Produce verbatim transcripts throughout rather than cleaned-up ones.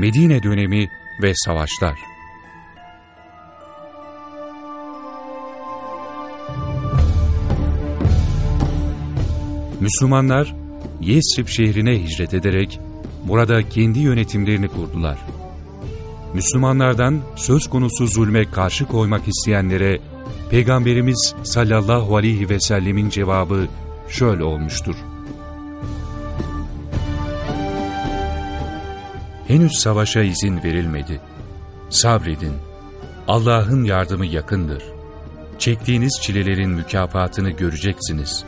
Medine dönemi ve savaşlar. Müslümanlar Yesrib şehrine hicret ederek burada kendi yönetimlerini kurdular. Müslümanlardan söz konusu zulme karşı koymak isteyenlere Peygamberimiz sallallahu aleyhi ve sellemin cevabı şöyle olmuştur: henüz savaşa izin verilmedi. Sabredin. Allah'ın yardımı yakındır. Çektiğiniz çilelerin mükafatını göreceksiniz.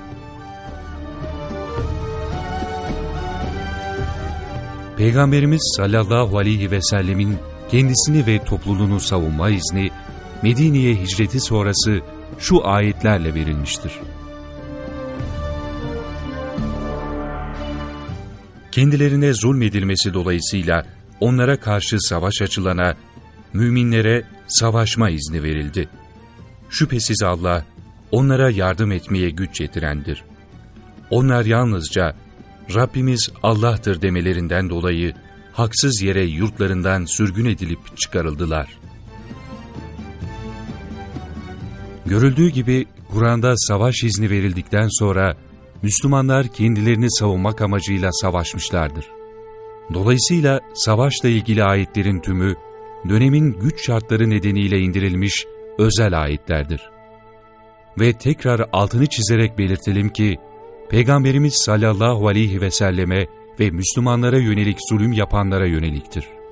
Peygamberimiz sallallahu aleyhi ve sellemin kendisini ve topluluğunu savunma izni, Medine'ye hicreti sonrası şu ayetlerle verilmiştir. Kendilerine zulmedilmesi dolayısıyla onlara karşı savaş açılana, müminlere savaşma izni verildi. Şüphesiz Allah, onlara yardım etmeye güç yetirendir. Onlar yalnızca, Rabbimiz Allah'tır demelerinden dolayı, haksız yere yurtlarından sürgün edilip çıkarıldılar. Görüldüğü gibi, Kur'an'da savaş izni verildikten sonra, Müslümanlar kendilerini savunmak amacıyla savaşmışlardır. Dolayısıyla savaşla ilgili ayetlerin tümü, dönemin güç şartları nedeniyle indirilmiş özel ayetlerdir. Ve tekrar altını çizerek belirtelim ki, Peygamberimiz sallallahu aleyhi ve selleme ve Müslümanlara yönelik zulüm yapanlara yöneliktir.